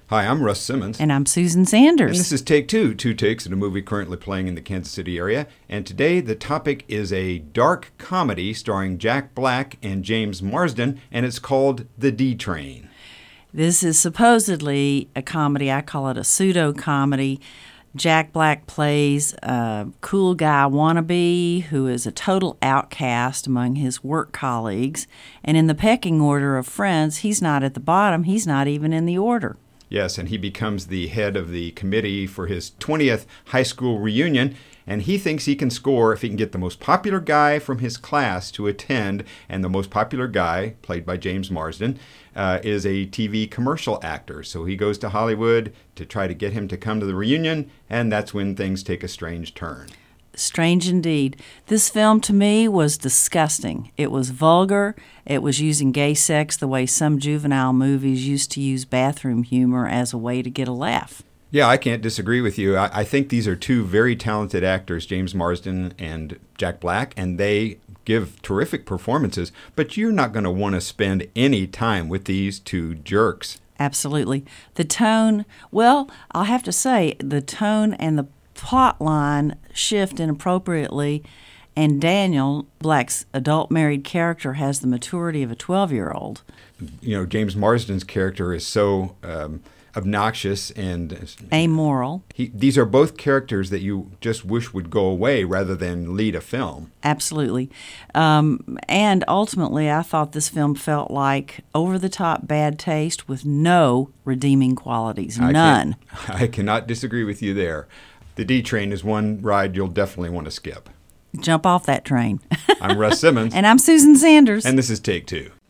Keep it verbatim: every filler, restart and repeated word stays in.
Hi, I'm Russ Simmons. And I'm Susan Sanders. And this is Take Two, two takes at a movie currently playing in the Kansas City area. And today the topic is a dark comedy starring Jack Black and James Marsden, and it's called The D Train. This is supposedly a comedy. I call it a pseudo-comedy. Jack Black plays a cool guy wannabe who is a total outcast among his work colleagues. And in the pecking order of friends, he's not at the bottom. He's not even in the order. Yes, and he becomes the head of the committee for his twentieth high school reunion, and he thinks he can score if he can get the most popular guy from his class to attend, and the most popular guy, played by James Marsden, uh, is a T V commercial actor. So he goes to Hollywood to try to get him to come to the reunion, and that's when things take a strange turn. Strange indeed. This film to me was disgusting. It was vulgar. It was using gay sex the way some juvenile movies used to use bathroom humor as a way to get a laugh. Yeah, I can't disagree with you. I, I think these are two very talented actors, James Marsden and Jack Black, and they give terrific performances, but you're not going to want to spend any time with these two jerks. Absolutely. The tone, well, I'll have to say, the tone and the plot line shift inappropriately, and Daniel Black's adult married character has the maturity of a twelve-year-old. You know, James Marsden's character is so um, obnoxious and amoral. He, these are both characters that you just wish would go away rather than lead a film. Absolutely. Um, and ultimately, I thought this film felt like over-the-top bad taste with no redeeming qualities. I None. Can, I cannot disagree with you there. The D Train is one ride you'll definitely want to skip. Jump off that train. I'm Russ Simmons. And I'm Susan Sanders. And this is Take Two.